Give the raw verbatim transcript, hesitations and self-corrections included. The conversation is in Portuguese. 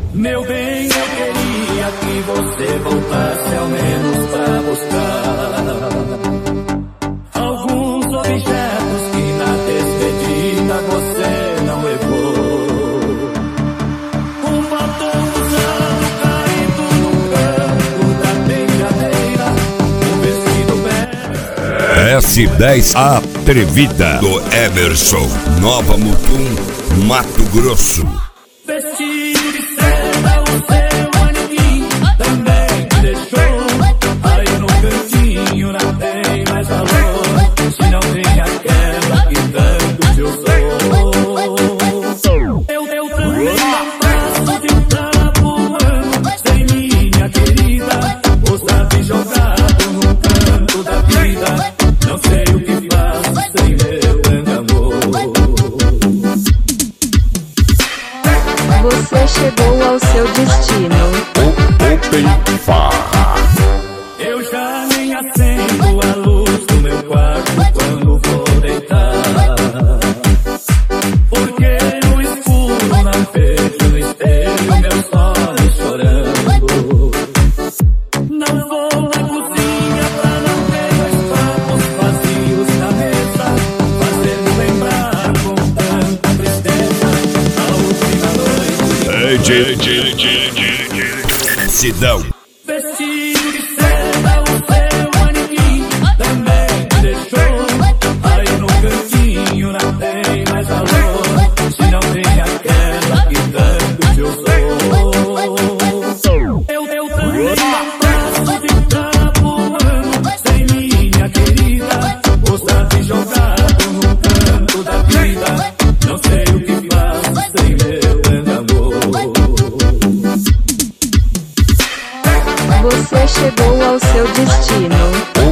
Meu bem, eu queria que você voltasse ao menos pra buscar alguns objetos que na despedida você não levou. Um batom usado caído no canto da penteadeira, um vestido belo. S dez Atrevida do Emerson, Nova Mutum, Mato Grosso. Vestido de seda, o seu manequim também te deixou. Aí no cantinho não tem mais valor, se não tem aquela que tanto te usou. Eu, eu também não passo de um tabuano sem minha querida, usado e jogado no canto da vida. Não sei o que faço sem meu grande amor. Você chegou ao seu destino. Open Farra. Eu já nem acendo a luz do meu quarto quando vou deitar, porque no escuro não vejo no espelho meus olhos chorando. Não vou na cozinha pra não ter dois copos vazios na mesa, fazendo lembrar com tanta tristeza a última noite. Sidão. Vestido de seda, o seu manequim também te deixou. Aí no cantinho não tem mais valor, se não tem aquela que tanto te usou. Eu, eu também não passo de tabuano sem minha querida, usado e jogado no canto da vida. Não sei o que faço sem meu grande amor. Você chegou ao seu destino.